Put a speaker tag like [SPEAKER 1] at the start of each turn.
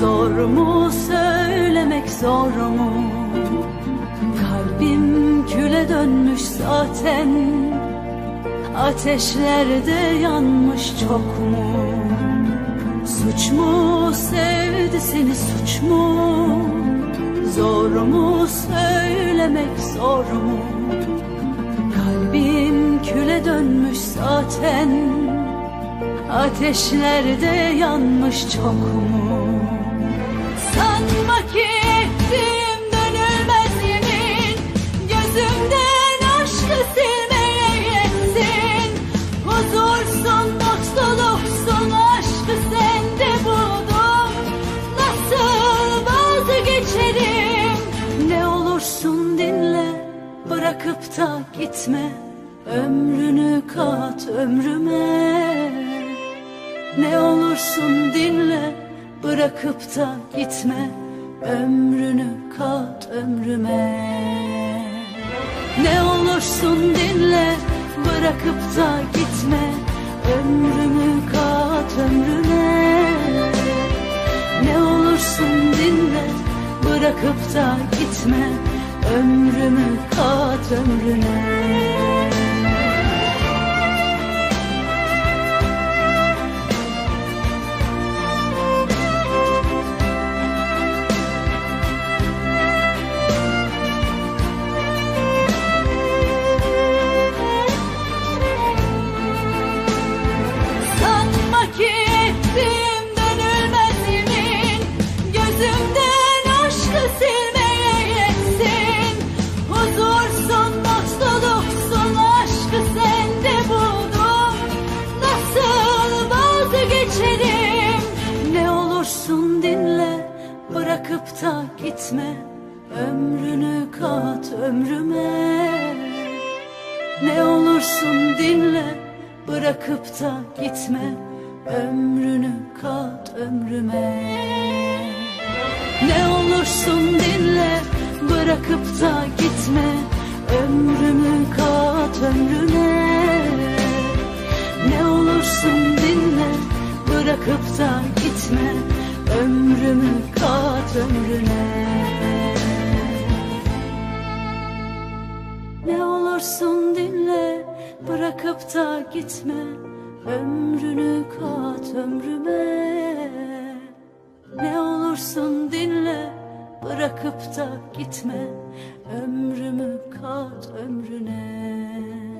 [SPEAKER 1] Zor mu söylemek, zor mu? Kalbim küle dönmüş zaten, ateşlerde yanmış çok mu? Suç mu sevdi seni, suç mu? Zor mu söylemek, zor mu? Kalbim küle dönmüş zaten, ateşlerde yanmış çok mu? Sanma ki ettiğim dönülmez yemin, gözümden aşkı silmeye yetsin. Huzursun, mutluluksun, aşkı sende buldum. Nasıl vazgeçerim? Ne olursun dinle, bırakıp da gitme. Ömrünü kat ömrüme. Ne olursun dinle, bırakıp da gitme. Ömrünü kat ömrüme. Ne olursun dinle, bırakıp da gitme. Ömrümü kat ömrüne. Ne olursun dinle, bırakıp da gitme. Ömrümü kat ömrüne. Bırakıp da gitme, ömrünü kat ömrüme. Ne olursun dinle, bırakıp da gitme. Ömrünü kat ömrüme. Ne olursun dinle, bırakıp da gitme. Ömrümü kat ömrüne. Ne olursun dinle, bırakıp da gitme. Ömrümü kat ömrüne. Ne olursun dinle, bırakıp da gitme. Ömrünü kat ömrüme. Ne olursun dinle, bırakıp da gitme. Ömrümü kat ömrüne.